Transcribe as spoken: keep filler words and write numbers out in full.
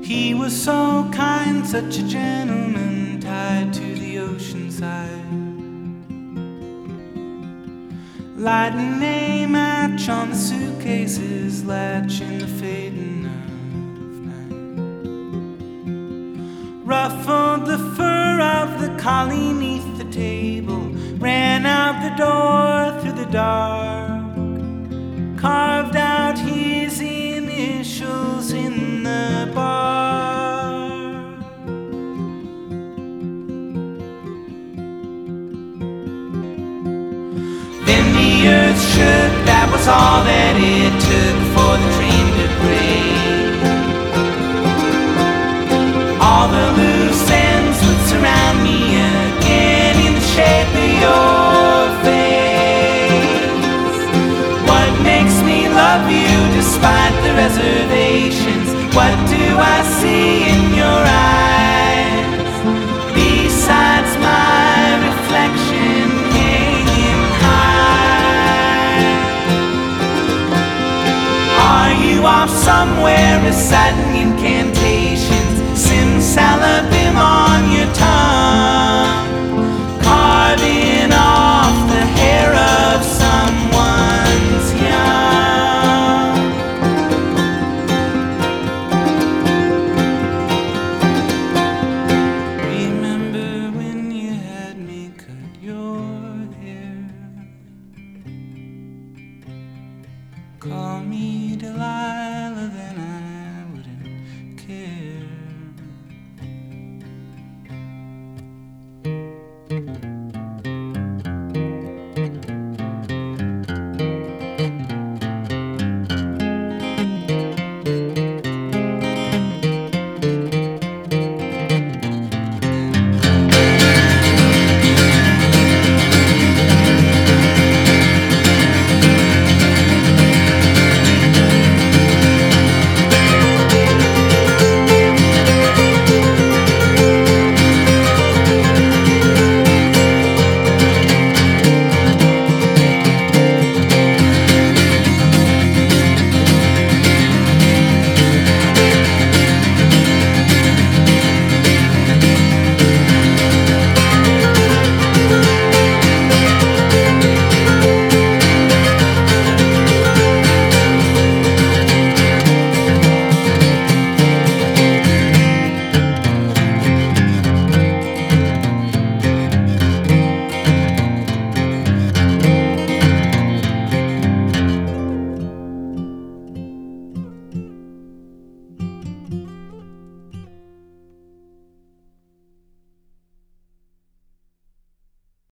He was so kind, such a gentleman, tied to the ocean side. Lighting a match on the suitcases, latch in the fading of night. Ruffled the fur of the collie neath the table, ran out the door through the dark, carved out his initials in the bar. Then the earth shook, that was all that it took for the train to break. All the loose ends would surround me again in the shape of your face. What makes me love you despite the reservations? What do I see in your eyes besides my reflection hanging high? Are you off somewhere reciting incantations, simsalabim on your tongue, carving off the hair of someone's young? Remember when you had me cut your hair? Call me Delilah.